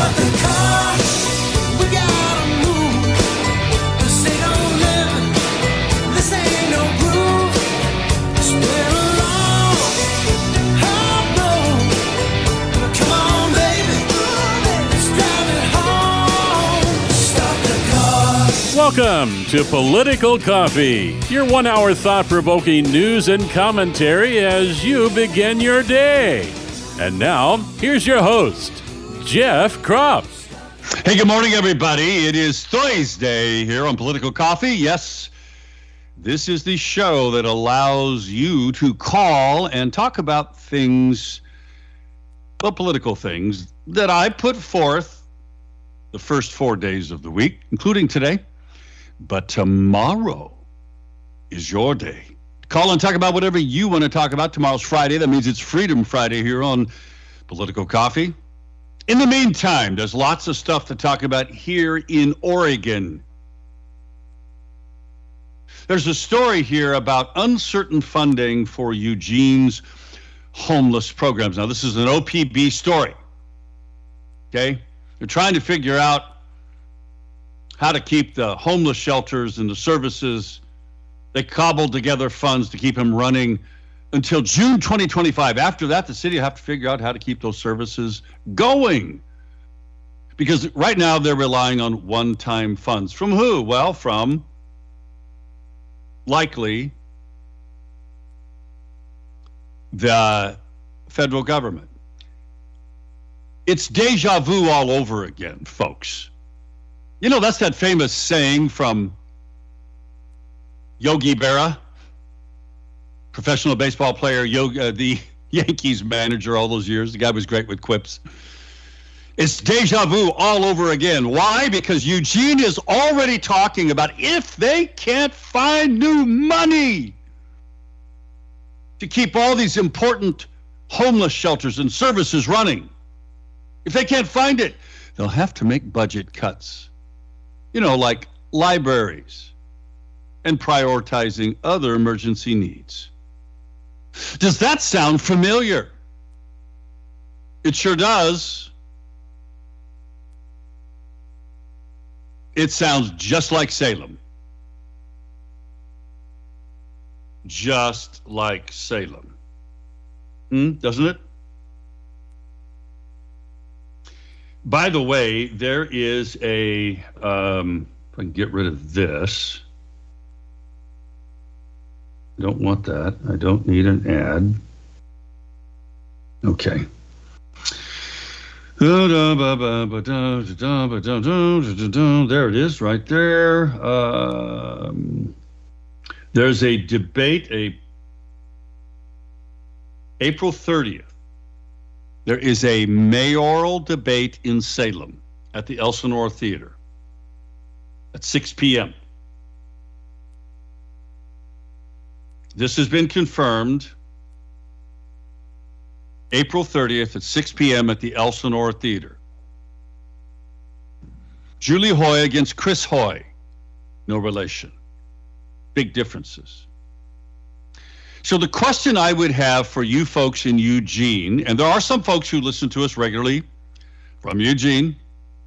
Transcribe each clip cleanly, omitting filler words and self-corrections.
Welcome to Political Coffee, your 1 hour thought-provoking news and commentary as you begin your day. And now, here's your host, Jeff Kropp. Hey, good morning, everybody. It is Thursday here on Political Coffee. Yes, this is the show that allows you to call and talk about things, well, political things, that I put forth the first 4 days of the week, including today. But tomorrow is your day. Call and talk about whatever you want to talk about. Tomorrow's Friday. That means it's Freedom Friday here on Political Coffee. In the meantime, there's lots of stuff to talk about here in Oregon. There's a story here about uncertain funding for Eugene's homeless programs. Now, this is an OPB story. Okay? They're trying to figure out how to keep the homeless shelters and the services. They cobbled together funds to keep them running until June 2025. After that, the city will have to figure out how to keep those services going. Because right now they're relying on one-time funds. From who? Well, from likely the federal government. It's deja vu all over again, folks. You know, that's that famous saying from Yogi Berra, professional baseball player, the Yankees manager all those years. The guy was great with quips. It's deja vu all over again. Why? Because Eugene is already talking about if they can't find new money to keep all these important homeless shelters and services running, if they can't find it, they'll have to make budget cuts. You know, like libraries and prioritizing other emergency needs. Does that sound familiar? It sure does. It sounds just like Salem. Just like Salem. Doesn't it? By the way, there is a, if I can get rid of this. I don't want that. I don't need an ad. Okay. There it is, right there. There's a debate, April 30th. There is a mayoral debate in Salem at the Elsinore Theater at 6 p.m. This has been confirmed. April 30th at 6 p.m. at the Elsinore Theater. Julie Hoy against Chris Hoy. No relation. Big differences. So the question I would have for you folks in Eugene, and there are some folks who listen to us regularly from Eugene.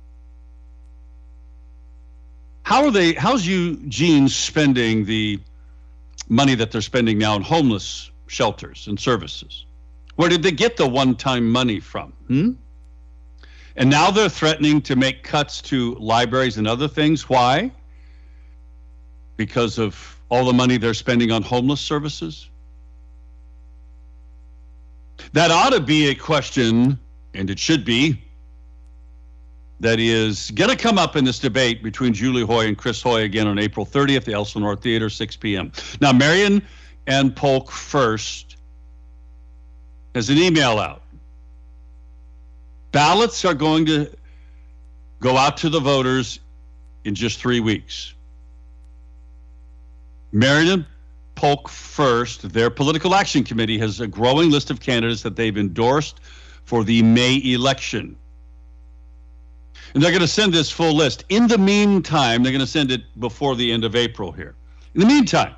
How's Eugene spending the money that they're spending now on homeless shelters and services? Where did they get the one-time money from? And now they're threatening to make cuts to libraries and other things. Why? Because of all the money they're spending on homeless services? That ought to be a question, and it should be, that is going to come up in this debate between Julie Hoy and Chris Hoy again on April 30th, the Elsinore Theater, 6 p.m. Now, Marion Ann Polk first has an email out. Ballots are going to go out to the voters in just 3 weeks. Marion Polk First, their political action committee, has a growing list of candidates that they've endorsed for the May election. And they're going to send this full list. In the meantime, they're going to send it before the end of April here. In the meantime,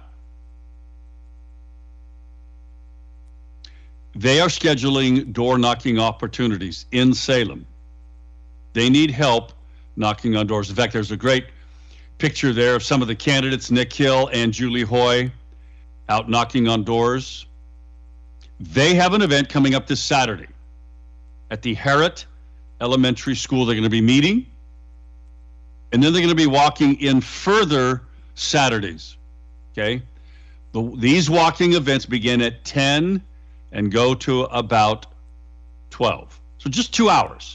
they are scheduling door-knocking opportunities in Salem. They need help knocking on doors. In fact, there's a great picture there of some of the candidates, Nick Hill and Julie Hoy, out knocking on doors. They have an event coming up this Saturday at the Harrod Elementary School. They're going to be meeting, and then they're going to be walking in further Saturdays. Okay? These walking events begin at 10 and go to about 12. So just 2 hours.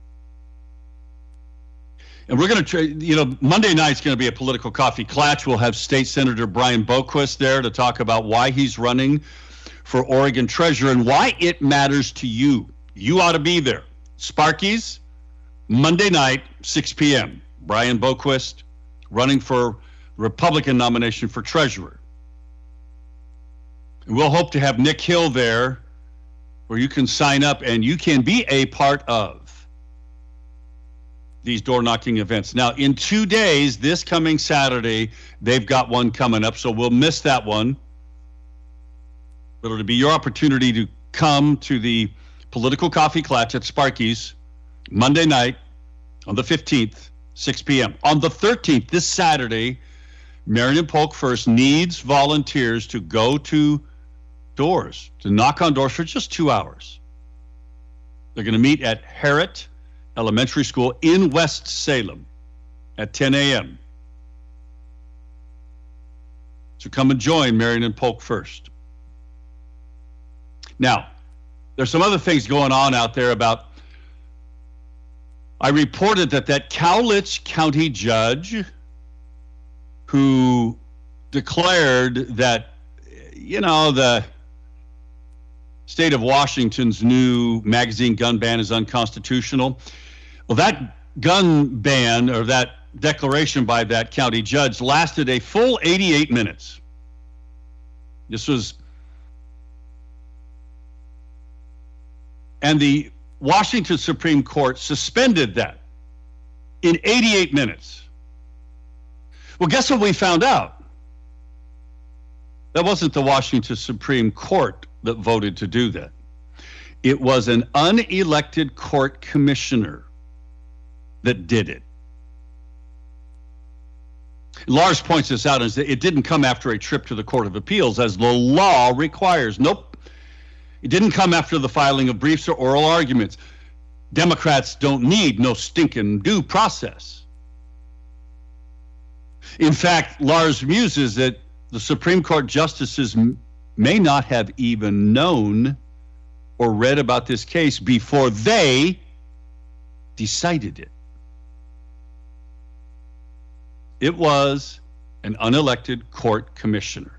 And we're going to, Monday night's going to be a political coffee clatch. We'll have State Senator Brian Boquist there to talk about why he's running for Oregon Treasurer and why it matters to you. You ought to be there. Sparky's, Monday night, 6 p.m. Brian Boquist running for Republican nomination for Treasurer. And we'll hope to have Nick Hill there where you can sign up and you can be a part of these door-knocking events. Now, in 2 days, this coming Saturday, they've got one coming up, so we'll miss that one. But it'll be your opportunity to come to the political coffee clatch at Sparky's Monday night on the 15th, 6 p.m. On the 13th, this Saturday, Marion Polk First needs volunteers to go to doors, to knock on doors for just 2 hours. They're going to meet at Harrod Elementary School in West Salem at 10 a.m. So come and join Marion and Polk First. Now, there's some other things going on out there about, I reported that Cowlitz County judge who declared that, the state of Washington's new magazine gun ban is unconstitutional. Well, that gun ban, or that declaration by that county judge, lasted a full 88 minutes. And the Washington Supreme Court suspended that in 88 minutes. Well, guess what we found out? That wasn't the Washington Supreme Court that voted to do that. It was an unelected court commissioner that did it. Lars points this out, as it didn't come after a trip to the Court of Appeals, as the law requires. Nope. It didn't come after the filing of briefs or oral arguments. Democrats don't need no stinking due process. In fact, Lars muses that the Supreme Court justices may not have even known or read about this case before they decided it. It was an unelected court commissioner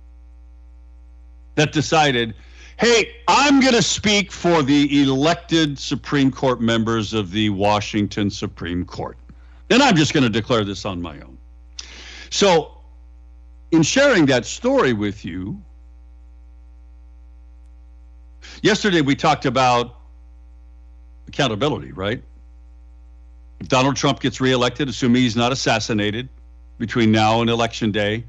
that decided, hey, I'm going to speak for the elected Supreme Court members of the Washington Supreme Court. And I'm just going to declare this on my own. So, in sharing that story with you, yesterday we talked about accountability, right? If Donald Trump gets reelected, assuming he's not assassinated between now and Election Day,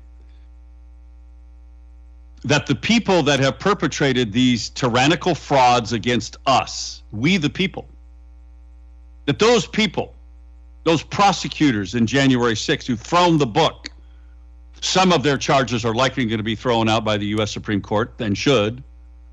that the people that have perpetrated these tyrannical frauds against us, we the people, that those people, those prosecutors in January 6th who thrown the book, some of their charges are likely going to be thrown out by the U.S. Supreme Court, and should.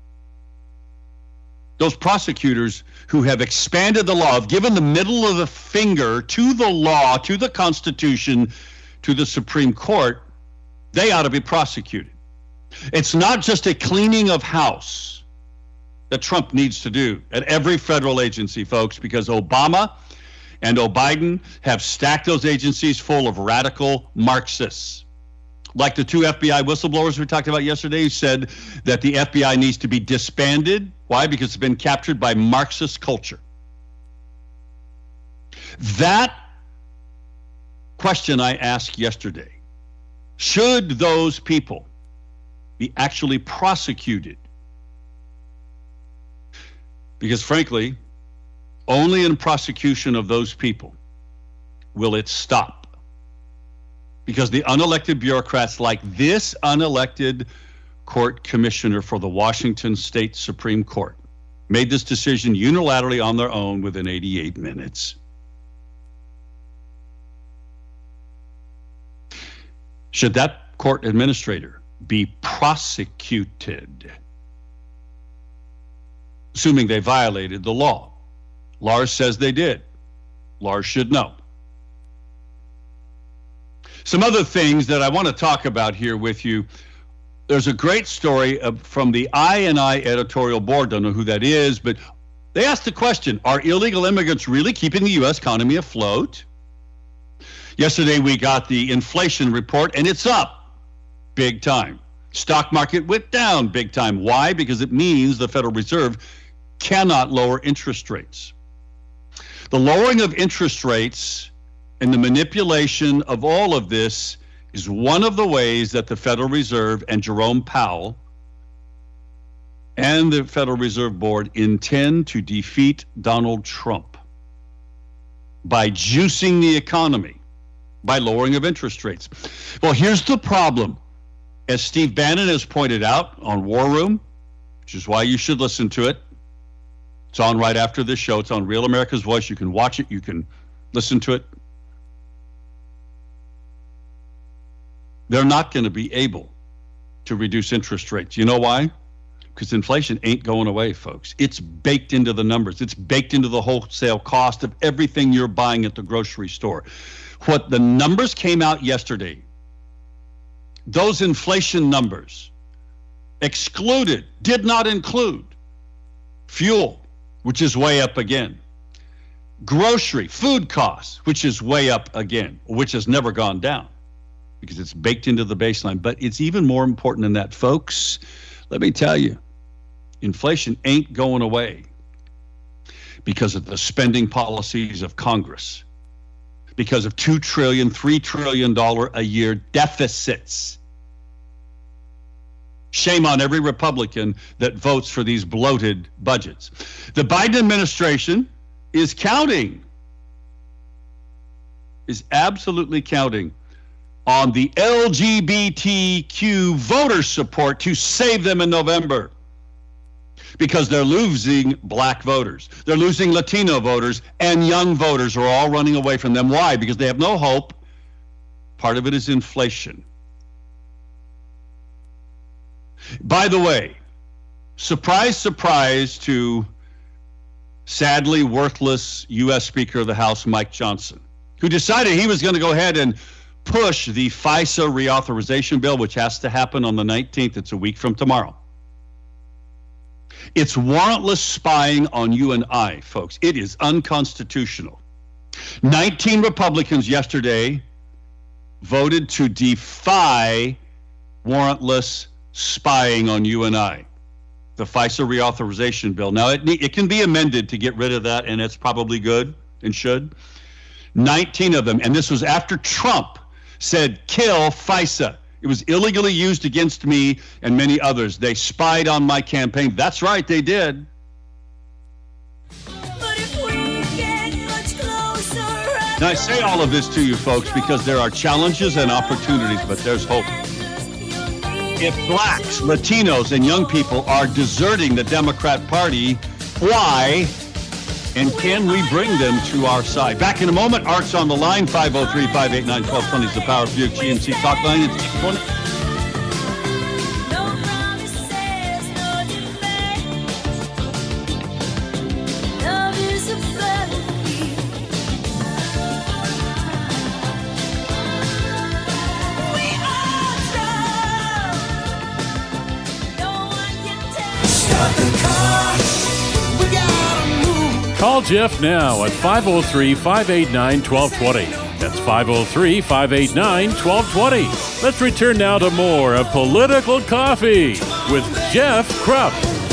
Those prosecutors who have expanded the law, have given the middle of the finger to the law, to the Constitution, to the Supreme Court, they ought to be prosecuted. It's not just a cleaning of house that Trump needs to do at every federal agency, folks, because Obama and Biden have stacked those agencies full of radical Marxists. Like the two FBI whistleblowers we talked about yesterday, who said that the FBI needs to be disbanded. Why? Because it's been captured by Marxist culture. That question I asked yesterday, should those people be actually prosecuted? Because frankly, only in prosecution of those people will it stop. Because the unelected bureaucrats, like this unelected court commissioner for the Washington State Supreme Court, made this decision unilaterally on their own within 88 minutes. should that court administrator be prosecuted, assuming they violated the law? Lars says they did. Lars should know. Some other things that I want to talk about here with you. There's a great story from the I&I editorial board. Don't know who that is, but they asked the question, are illegal immigrants really keeping the U.S. economy afloat? Yesterday, we got the inflation report, and it's up big time. Stock market went down big time. Why? Because it means the Federal Reserve cannot lower interest rates. The lowering of interest rates and the manipulation of all of this is one of the ways that the Federal Reserve and Jerome Powell and the Federal Reserve Board intend to defeat Donald Trump by juicing the economy, by lowering of interest rates. Well, here's the problem. As Steve Bannon has pointed out on War Room, which is why you should listen to it. It's on right after this show. It's on Real America's Voice. You can watch it. You can listen to it. They're not going to be able to reduce interest rates. You know why? Because inflation ain't going away, folks. It's baked into the numbers. It's baked into the wholesale cost of everything you're buying at the grocery store. What the numbers came out yesterday, those inflation numbers excluded, did not include fuel, which is way up again. Grocery, food costs, which is way up again, which has never gone down because it's baked into the baseline. But it's even more important than that, folks. Let me tell you, inflation ain't going away because of the spending policies of Congress, because of $2 trillion, $3 trillion a year deficits. Shame on every Republican that votes for these bloated budgets. The Biden administration is counting, is absolutely counting on the LGBTQ voter support to save them in November, because they're losing black voters. They're losing Latino voters, and young voters are all running away from them. Why? Because they have no hope. Part of it is inflation. By the way, surprise, surprise to sadly worthless U.S. Speaker of the House, Mike Johnson, who decided he was going to go ahead and push the FISA reauthorization bill, which has to happen on the 19th. It's a week from tomorrow. It's warrantless spying on you and I, folks. It is unconstitutional. 19 Republicans yesterday voted to defy warrantless spying on you and I, the FISA reauthorization bill. Now, it can be amended to get rid of that, and it's probably good and should. 19 of them, and this was after Trump said, kill FISA. It was illegally used against me and many others. They spied on my campaign. That's right, they did. Now, I say all of this to you, folks, because there are challenges and opportunities, but there's hope. If blacks, Latinos, and young people are deserting the Democrat Party, why? And can we bring them to our side? Back in a moment. Art's on the line. 503-589-1220 is the Power of Buick GMC talk line. It's 620. Call Jeff now at 503-589-1220. That's 503-589-1220. Let's return now to more of Political Coffee with Jeff Krupp.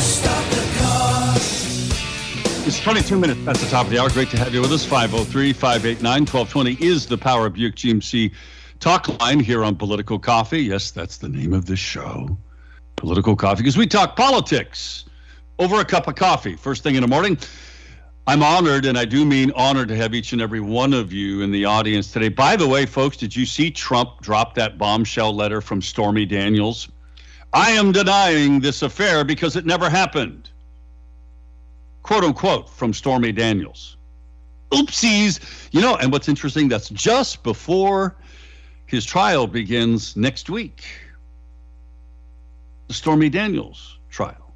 It's 22 minutes past the top of the hour. Great to have you with us. 503-589-1220 is the Power of Buick GMC talk line here on Political Coffee. Yes, that's the name of this show, Political Coffee, because we talk politics over a cup of coffee first thing in the morning. I'm honored, and I do mean honored, to have each and every one of you in the audience today. By the way, folks, did you see Trump drop that bombshell letter from Stormy Daniels? I am denying this affair because it never happened. Quote, unquote, from Stormy Daniels. Oopsies. You know, and what's interesting, that's just before his trial begins next week. The Stormy Daniels trial.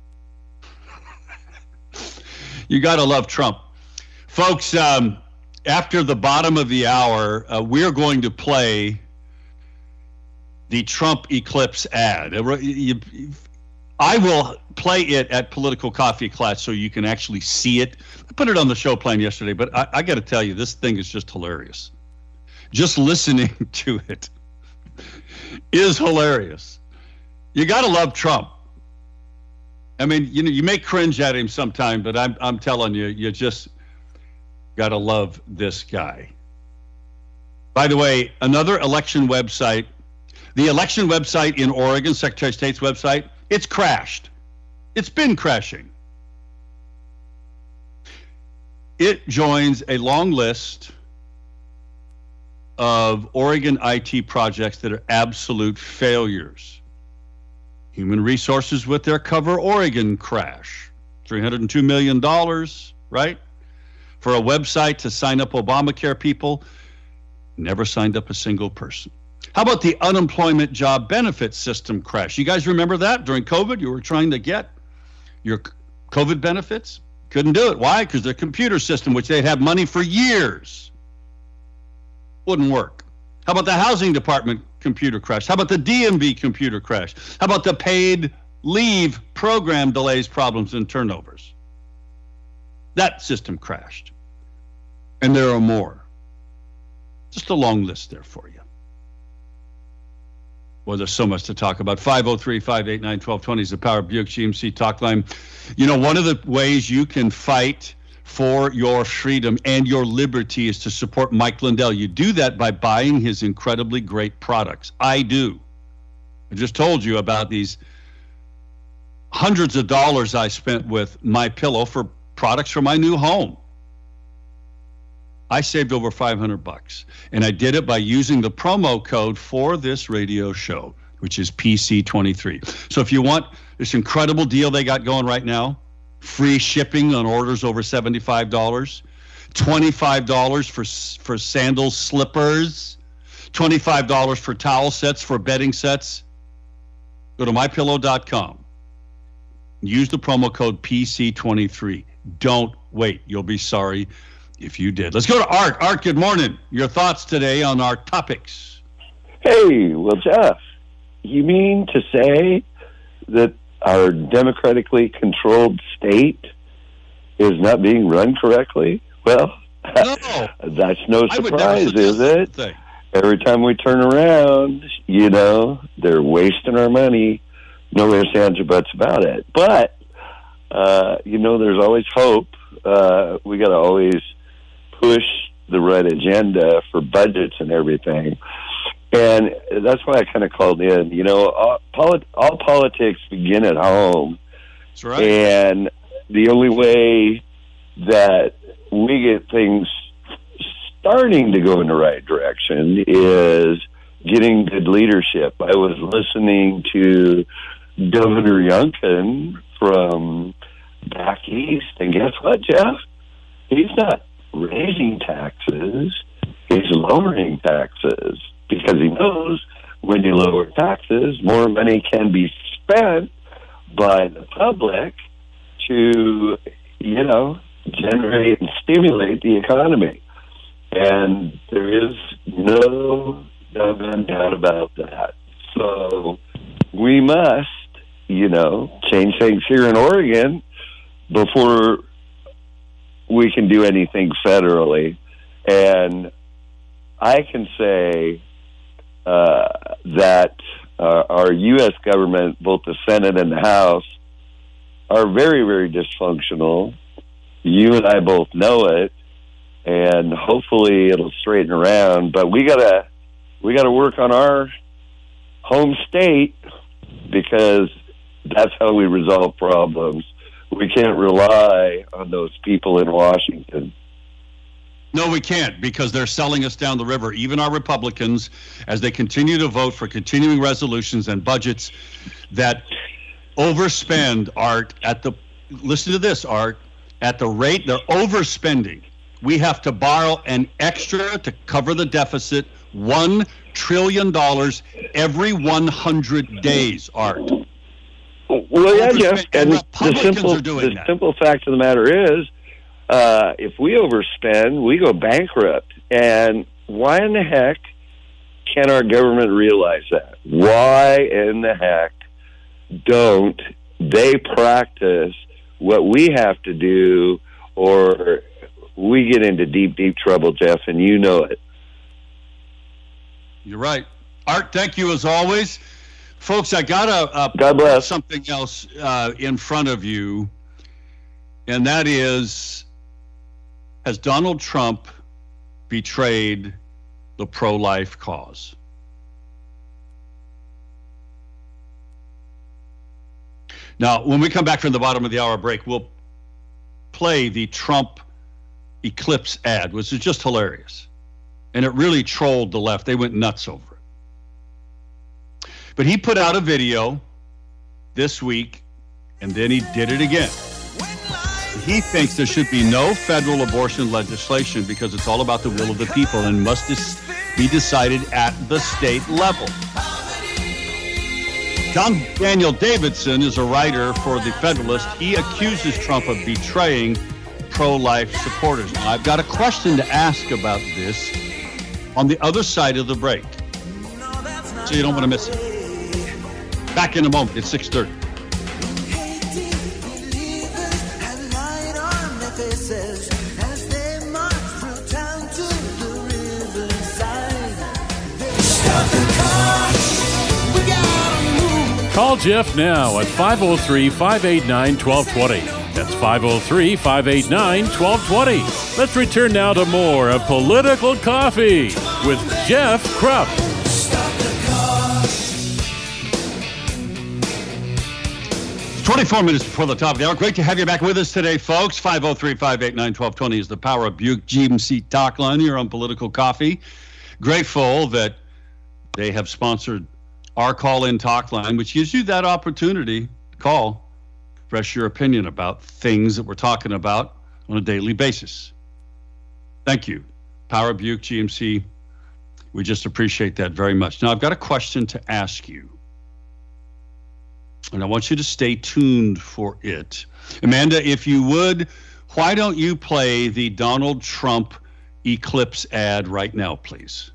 You got to love Trump. Folks, after the bottom of the hour, we're going to play the Trump Eclipse ad. I will play it at Political Coffee Class so you can actually see it. I put it on the show plan yesterday, but I got to tell you, this thing is just hilarious. Just listening to it is hilarious. You got to love Trump. I mean, you may cringe at him sometime, but I'm telling you, you just got to love this guy. By the way, another election website, the election website in Oregon, Secretary of State's website, it's crashed. It's been crashing. It joins a long list of Oregon IT projects that are absolute failures. Human Resources with their Cover Oregon crash. $302 million, right? For a website to sign up Obamacare people. Never signed up a single person. How about the unemployment job benefit system crash? You guys remember that? During COVID, you were trying to get your COVID benefits. Couldn't do it. Why? Because their computer system, which they'd have money for years, wouldn't work. How about the housing department computer crash? How about the DMV computer crash? How about the paid leave program delays, problems, and turnovers? That system crashed. And there are more. Just a long list there for you. Well, there's so much to talk about. 503-589-1220 is the Power Buick GMC talk line. You know, one of the ways you can fight for your freedom and your liberty is to support Mike Lindell. You do that by buying his incredibly great products. I do. I just told you about these hundreds of dollars I spent with MyPillow for products for my new home. I saved over $500, and I did it by using the promo code for this radio show, which is PC23. So if you want this incredible deal they got going right now, free shipping on orders over $75, $25 for sandals, slippers, $25 for towel sets, for bedding sets, go to mypillow.com. Use the promo code PC23. Don't wait. You'll be sorry if you did. Let's go to Art. Art, good morning. Your thoughts today on our topics. Hey, well, Jeff, you mean to say that our democratically controlled state is not being run correctly? Well, no. That's no surprise, is it? Every time we turn around, they're wasting our money. No ifs, ands, or buts about it. But, there's always hope. We got to always push the right agenda for budgets and everything. And that's why I kind of called in. All politics begin at home. That's right. And the only way that we get things starting to go in the right direction is getting good leadership. I was listening to Governor Youngkin from back east, and guess what, Jeff? He's not raising taxes, he's lowering taxes, because he knows when you lower taxes, more money can be spent by the public to, generate and stimulate the economy. And there is no doubt about that. So we must, change things here in Oregon before we can do anything federally. And I can say that our U.S. government, both the Senate and the House, are very, very dysfunctional. You and I both know it, and hopefully it'll straighten around. But we gotta work on our home state, because that's how we resolve problems. We can't rely on those people in Washington. No, we can't, because they're selling us down the river. Even our Republicans, as they continue to vote for continuing resolutions and budgets that overspend, Art, listen to this, Art, at the rate they're overspending we have to borrow an extra to cover the deficit, $1 trillion every 100 days, Art. Well, yeah, Jeff, and the simple fact of the matter is, if we overspend, we go bankrupt. And why in the heck can our government realize that? Why in the heck don't they practice what we have to do, or we get into deep, deep trouble, Jeff, and you know it. You're right. Art, thank you as always. Folks, I got God bless. Something else in front of you, and that is, has Donald Trump betrayed the pro-life cause? Now, when we come back from the bottom of the hour break, we'll play the Trump Eclipse ad, which is just hilarious. And it really trolled the left. They went nuts over it. But he put out a video this week, and then he did it again. He thinks there should be no federal abortion legislation because it's all about the will of the people and must be decided at the state level. John Daniel Davidson is a writer for The Federalist. He accuses Trump of betraying pro-life supporters. Now, I've got a question to ask about this on the other side of the break, so you don't want to miss it. Back in a moment. It's 6:30. Call Jeff now at 503-589-1220. That's 503-589-1220. Let's return now to more of Political Coffee with Jeff Krupp. 24 minutes before the top of the hour. Great to have you back with us today, folks. 503-589-1220 is the Power of Buick GMC talk line here on Political Coffee. Grateful that they have sponsored our call-in talk line, which gives you that opportunity to call, express your opinion about things that we're talking about on a daily basis. Thank you. Power Buick GMC, we just appreciate that very much. Now, I've got a question to ask you, and I want you to stay tuned for it. Amanda, if you would, why don't you play the Donald Trump Eclipse ad right now, please?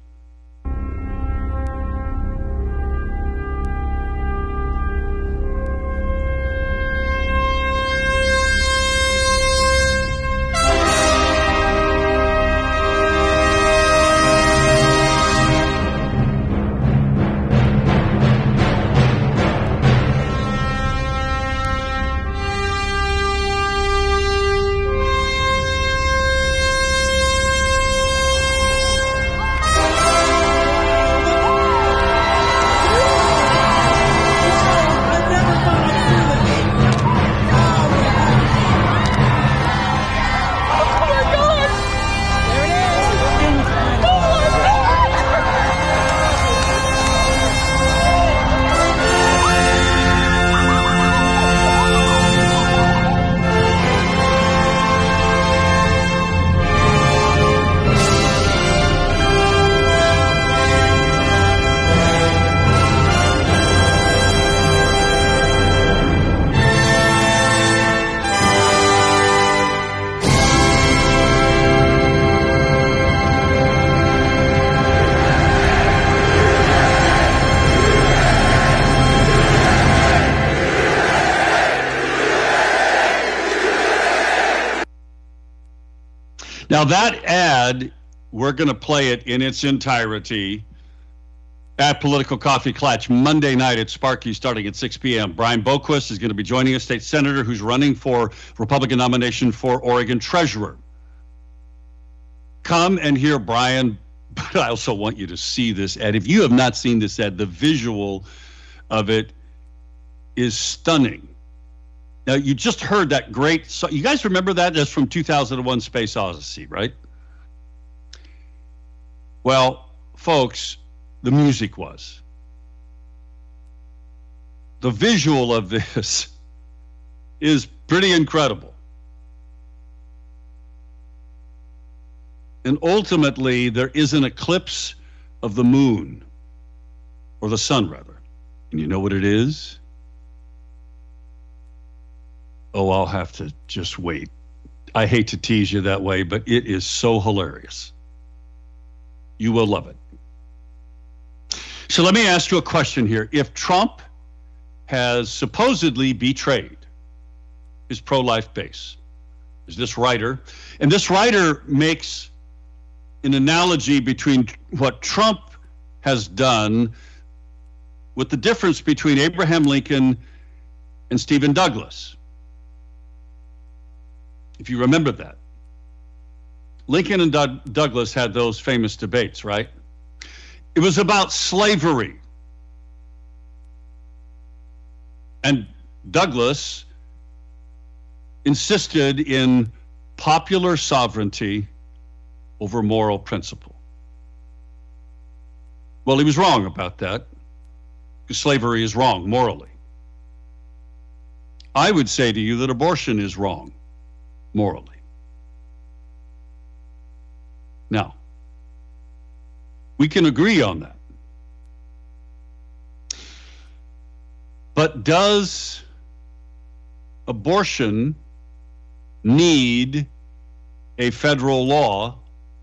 Now, that ad, we're going to play it in its entirety at Political Coffee Klatch Monday night at Sparky starting at 6 p.m. Brian Boquist is going to be joining us, state senator who's running for Republican nomination for Oregon treasurer. Come and hear Brian, but I also want you to see this ad. If you have not seen this ad, the visual of it is stunning. Now, you just heard that great song. You guys remember that? That's from 2001 Space Odyssey, right? Well, folks, the music was. The visual of this is pretty incredible. And ultimately, there is an eclipse of the moon, or the sun, rather. And you know what it is? Oh, I'll have to just wait. I hate to tease you that way, but it is so hilarious. You will love it. So let me ask you a question here. If Trump has supposedly betrayed his pro-life base, is this writer, and this writer makes an analogy between what Trump has done with the difference between Abraham Lincoln and Stephen Douglas. If you remember that. Lincoln and Douglas had those famous debates, right? It was about slavery. And Douglas insisted in popular sovereignty over moral principle. Well, he was wrong about that, because slavery is wrong morally. I would say to you that abortion is wrong morally. Now, we can agree on that. But does abortion need a federal law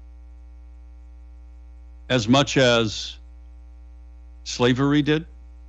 as much as slavery did?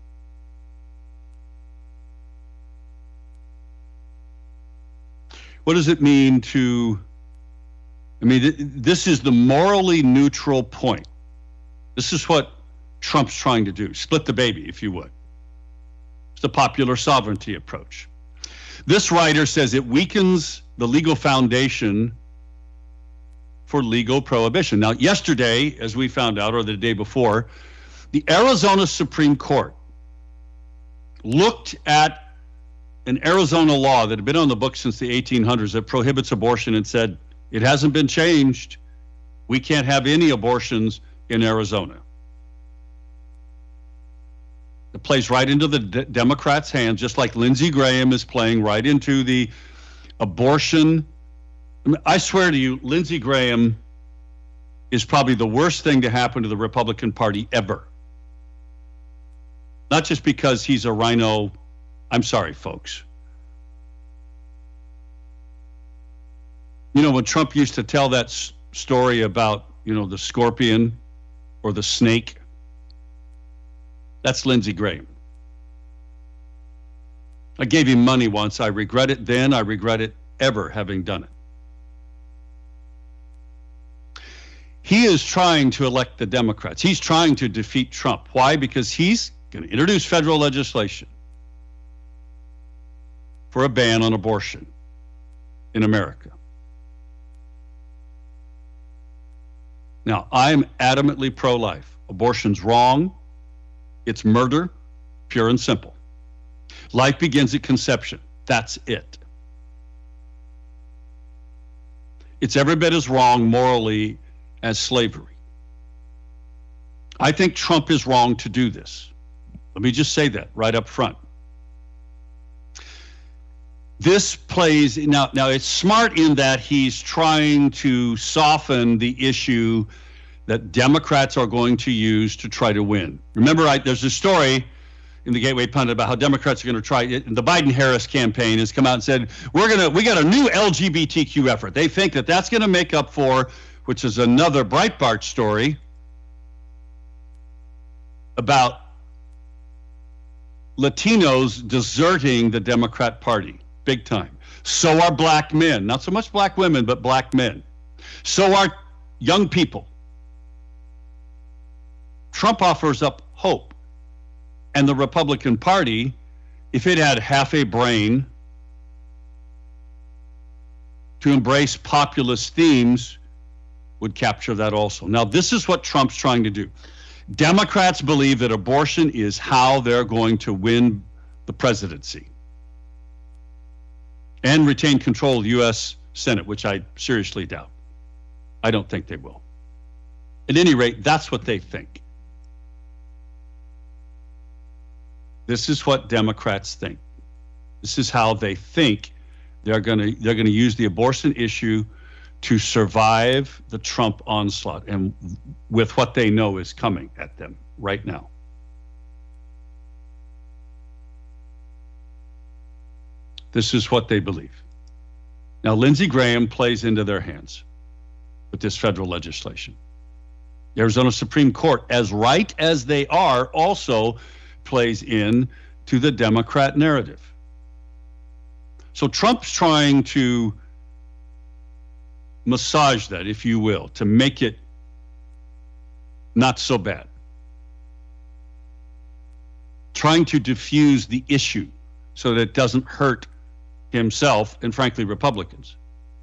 What does it mean to, this is the morally neutral point. This is what Trump's trying to do. Split the baby, if you would. It's the popular sovereignty approach. This writer says it weakens the legal foundation for legal prohibition. Now, yesterday, as we found out, or the day before, the Arizona Supreme Court looked at an Arizona law that had been on the books since the 1800s that prohibits abortion and said, it hasn't been changed. We can't have any abortions in Arizona. It plays right into the Democrats' hands, just like Lindsey Graham is playing right into the abortion. I swear to you, Lindsey Graham is probably the worst thing to happen to the Republican Party ever. Not just because he's a rhino. I'm sorry, folks. You know, when Trump used to tell that story about, the scorpion or the snake, that's Lindsey Graham. I gave him money once. I regret it then. I regret it ever having done it. He is trying to elect the Democrats. He's trying to defeat Trump. Why? Because he's going to introduce federal legislation for a ban on abortion in America. Now, I'm adamantly pro-life. Abortion's wrong. It's murder, pure and simple. Life begins at conception. That's it. It's every bit as wrong morally as slavery. I think Trump is wrong to do this. Let me just say that right up front. This plays, now it's smart in that he's trying to soften the issue that Democrats are going to use to try to win. Remember, there's a story in the Gateway Pundit about how Democrats are going to try, the Biden-Harris campaign has come out and said, we got a new LGBTQ effort. They think that that's going to make up for, which is another Breitbart story about Latinos deserting the Democrat Party. Big time. So are black men. Not so much black women, but black men. So are young people. Trump offers up hope. And the Republican Party, if it had half a brain to embrace populist themes, would capture that also. Now, this is what Trump's trying to do. Democrats believe that abortion is how they're going to win the presidency and retain control of the U.S. Senate, which I seriously doubt. I don't think they will. At any rate, that's what they think. This is what Democrats think. This is how they think they're going to use the abortion issue to survive the Trump onslaught and with what they know is coming at them right now. This is what they believe. Now, Lindsey Graham plays into their hands with this federal legislation. The Arizona Supreme Court, as right as they are, also plays in to the Democrat narrative. So Trump's trying to massage that, if you will, to make it not so bad. Trying to diffuse the issue so that it doesn't hurt himself and, frankly, Republicans.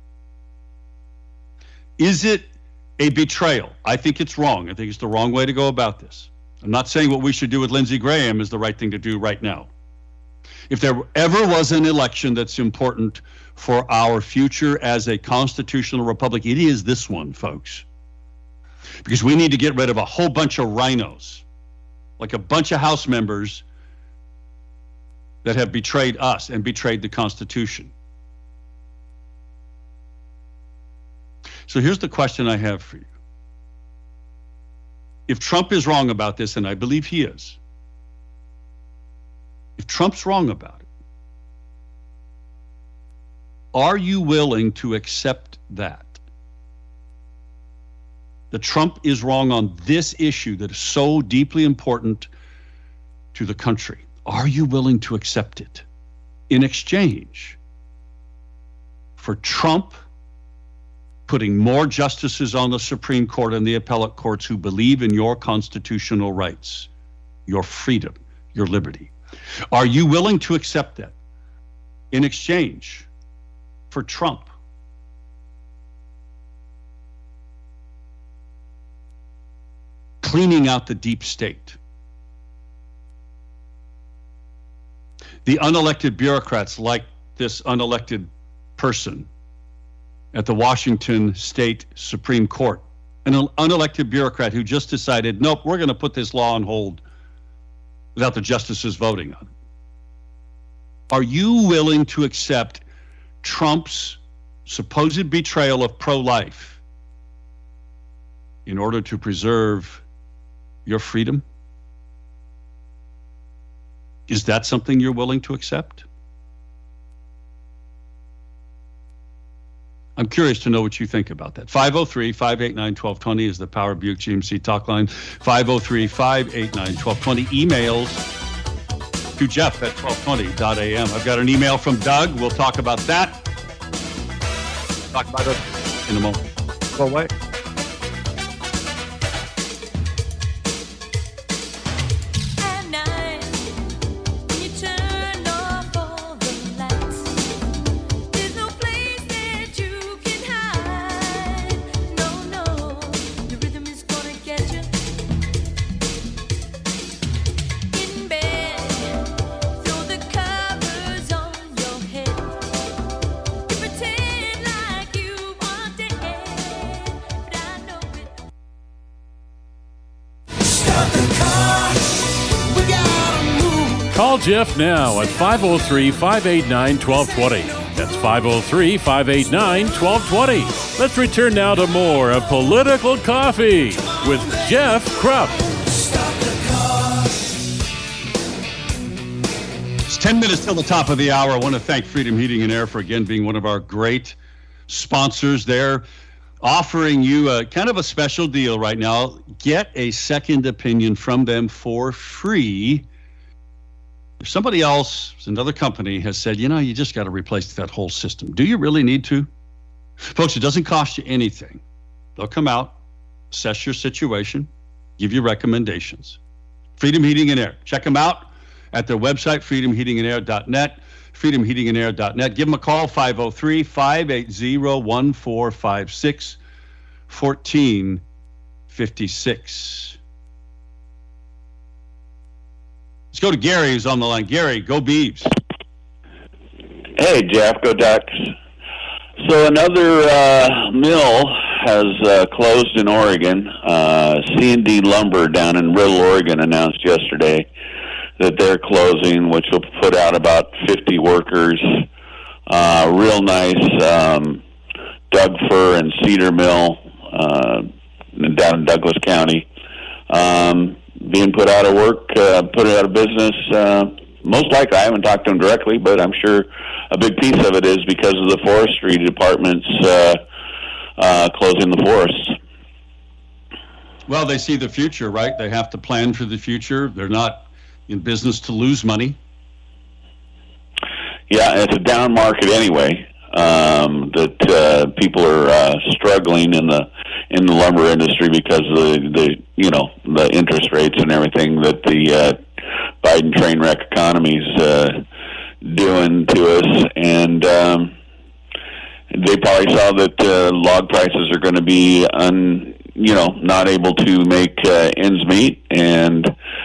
Is it a betrayal? I think it's wrong. I think it's the wrong way to go about this. I'm not saying what we should do with Lindsey Graham is the right thing to do right now. If there ever was an election that's important for our future as a constitutional republic, it is this one, folks. Because we need to get rid of a whole bunch of rhinos, like a bunch of House members that have betrayed us and betrayed the Constitution. So here's the question I have for you. If Trump is wrong about this, and I believe he is, if Trump's wrong about it, are you willing to accept that? That Trump is wrong on this issue that is so deeply important to the country. Are you willing to accept it in exchange for Trump putting more justices on the Supreme Court and the appellate courts who believe in your constitutional rights, your freedom, your liberty? Are you willing to accept that in exchange for Trump cleaning out the deep state? The unelected bureaucrats like this unelected person at the Washington State Supreme Court, an unelected bureaucrat who just decided, nope, we're going to put this law on hold without the justices voting on it. Are you willing to accept Trump's supposed betrayal of pro-life in order to preserve your freedom? Is that something you're willing to accept? I'm curious to know what you think about that. 503-589-1220 is the Power Buick GMC talk line. 503-589-1220. Emails to Jeff at 1220.am. I've got an email from Doug. We'll talk about that. Talk about it in a moment. Go away. Call Jeff now at 503-589-1220. That's 503-589-1220. Let's return now to more of Political Coffee with Jeff Krupp. It's 10 minutes till the top of the hour. I want to thank Freedom Heating and Air for again being one of our great sponsors. They're offering you a kind of a special deal right now. Get a second opinion from them for free. If somebody else, another company, has said, you know, you just got to replace that whole system, do you really need to? Folks, it doesn't cost you anything. They'll come out, assess your situation, give you recommendations. Freedom Heating and Air. Check them out at their website, freedomheatingandair.net, freedomheatingandair.net. Give them a call, 503-580-1456, 1456. Let's go to Gary, who's on the line. Gary, go Beavs. Hey, Jeff, go Ducks. So another mill has closed in Oregon. C&D Lumber down in Riddle, Oregon announced yesterday that they're closing, which will put out about 50 workers. Real nice Doug Fir and Cedar Mill down in Douglas County, being put out of work, put out of business. Most likely, I haven't talked to them directly, but I'm sure a big piece of it is because of the forestry departments closing the forests. Well, they see the future, right? They have to plan for the future. They're not in business to lose money. Yeah, it's a down market anyway. That people are struggling in the lumber industry because of the interest rates and everything that the Biden train wreck economy's doing to us, and they probably saw that log prices are going to be not able to make ends meet, and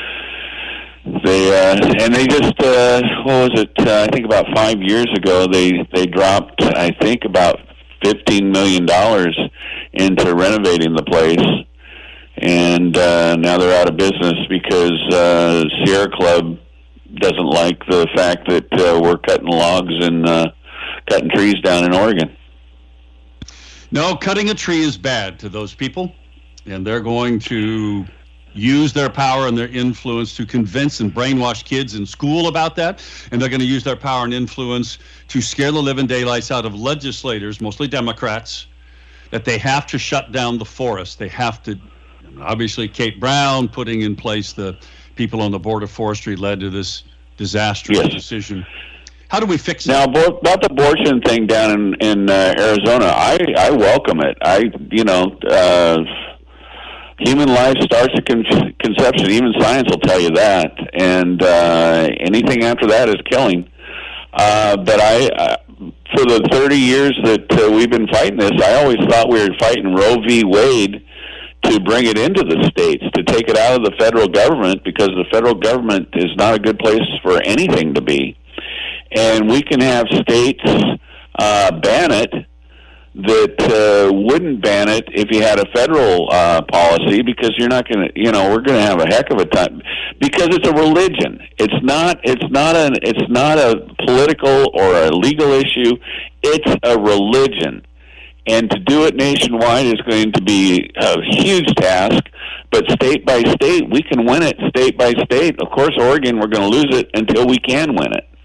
they just what was it? I think about 5 years ago they dropped about $15 million into renovating the place, and now they're out of business because Sierra Club doesn't like the fact that we're cutting logs and cutting trees down in Oregon. No, cutting a tree is bad to those people, and they're going to use their power and their influence to convince and brainwash kids in school about that, and they're going to use their power and influence to scare the living daylights out of legislators, mostly Democrats, that they have to shut down the forest. They have to, obviously Kate Brown putting in place the people on the Board of Forestry led to this disastrous decision. How do we fix it? Now, about the abortion thing down in Arizona, I welcome it. Human life starts at conception. Even science will tell you that. And anything after that is killing. But for the 30 years that we've been fighting this, I always thought we were fighting Roe v. Wade to bring it into the states, to take it out of the federal government, because the federal government is not a good place for anything to be. And we can have states ban it that wouldn't ban it if you had a federal policy, because you're not going to, we're going to have a heck of a time, because it's a religion. It's not a political or a legal issue. It's a religion. And to do it nationwide is going to be a huge task, but state by state, we can win it state by state. Of course, Oregon, we're going to lose it until we can win it.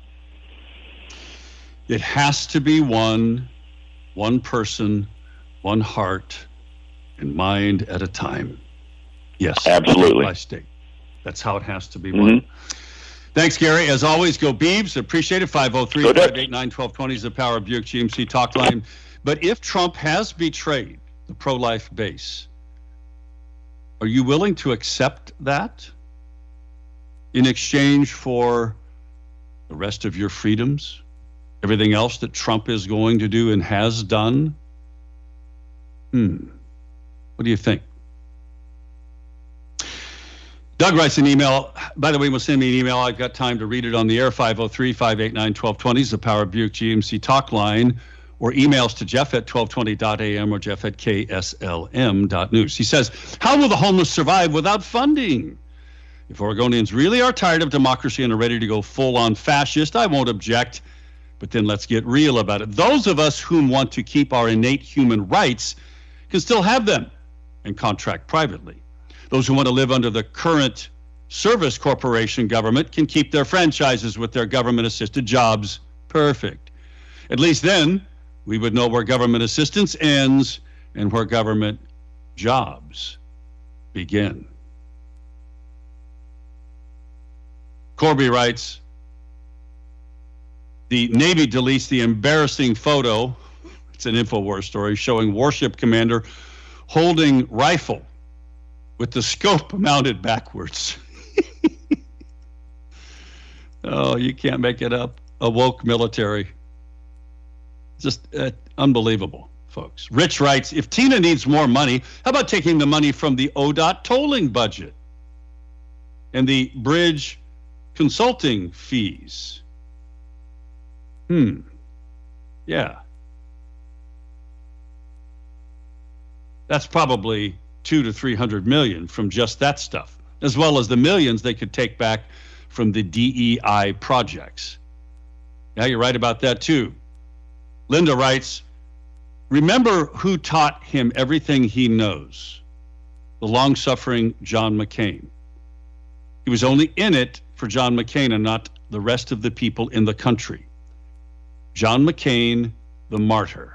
It has to be one person, one heart, and mind at a time. Yes, absolutely. State by state. That's how it has to be won. Thanks, Gary. As always, go Beebs. Appreciate it. 503-589-1220 is the Power of Buick GMC talk line. But if Trump has betrayed the pro-life base, are you willing to accept that in exchange for the rest of your freedoms? Everything else that Trump is going to do and has done? What do you think? Doug writes an email. By the way, we'll send me an email. I've got time to read it on the air. 503-589-1220 is the Power of Buick GMC talk line, or emails to Jeff at 1220.am or Jeff at KSLM.news. He says, how will the homeless survive without funding? If Oregonians really are tired of democracy and are ready to go full-on fascist, I won't object. But then let's get real about it. Those of us who want to keep our innate human rights can still have them and contract privately. Those who want to live under the current service corporation government can keep their franchises with their government-assisted jobs. Perfect. At least then, we would know where government assistance ends and where government jobs begin. Corby writes, the Navy deletes the embarrassing photo, it's an InfoWars story, showing warship commander holding rifle with the scope mounted backwards. Oh, you can't make it up. A woke military. Just unbelievable, folks. Rich writes, if Tina needs more money, how about taking the money from the ODOT tolling budget and the bridge consulting fees? Yeah. That's probably $200 to $300 million from just that stuff, as well as the millions they could take back from the DEI projects. Yeah, you're right about that too. Linda writes, Remember who taught him everything he knows. The long-suffering John McCain. He was only in it for John McCain and not the rest of the people in the country. John McCain, the martyr.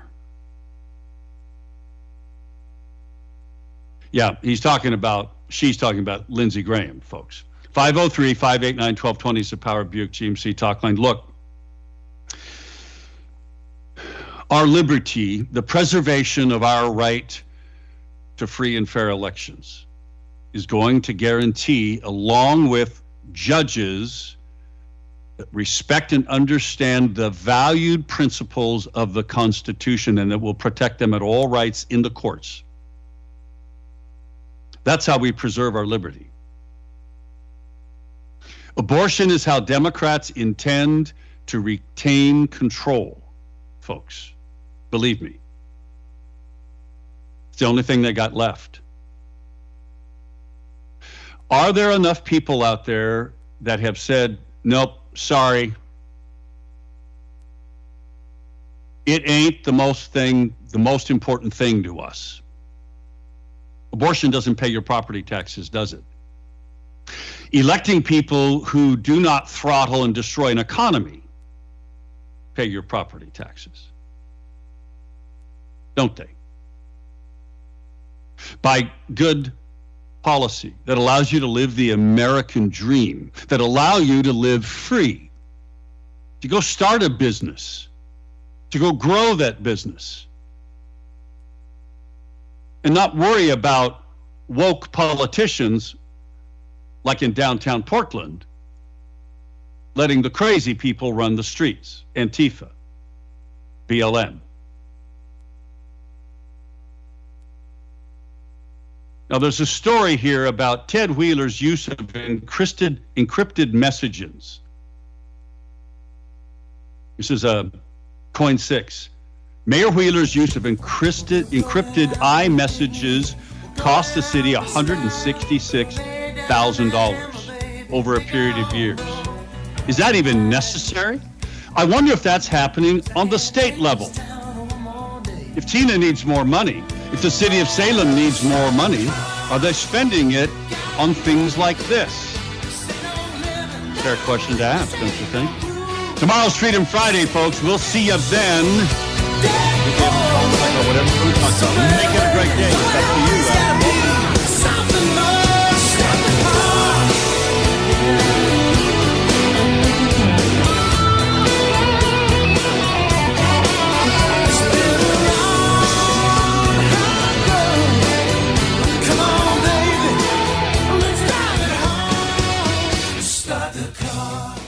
Yeah, she's talking about Lindsey Graham, folks. 503-589-1220 is the Power Buick GMC talk line. Look, our liberty, the preservation of our right to free and fair elections, is going to guarantee, along with judges that respect and understand the valued principles of the Constitution and that will protect them at all rights in the courts. That's how we preserve our liberty. Abortion is how Democrats intend to retain control, folks. Believe me. It's the only thing they got left. Are there enough people out there that have said, nope, sorry, it ain't the most important thing to us? Abortion doesn't pay your property taxes, does it? Electing people who do not throttle and destroy an economy pay your property taxes, don't they? By good policy that allows you to live the American dream, that allow you to live free, to go start a business, to go grow that business, and not worry about woke politicians like in downtown Portland letting the crazy people run the streets. Antifa, BLM. Now, there's a story here about Ted Wheeler's use of encrypted messages. This is a Coin 6. Mayor Wheeler's use of encrypted iMessages cost the city $166,000 over a period of years. Is that even necessary? I wonder if that's happening on the state level. If Tina needs more money, if the city of Salem needs more money, are they spending it on things like this? Fair question to ask, don't you think? Tomorrow's Freedom Friday, folks. We'll see you then. Whatever we talk about. Make it a great day. It's up to you. Start the car.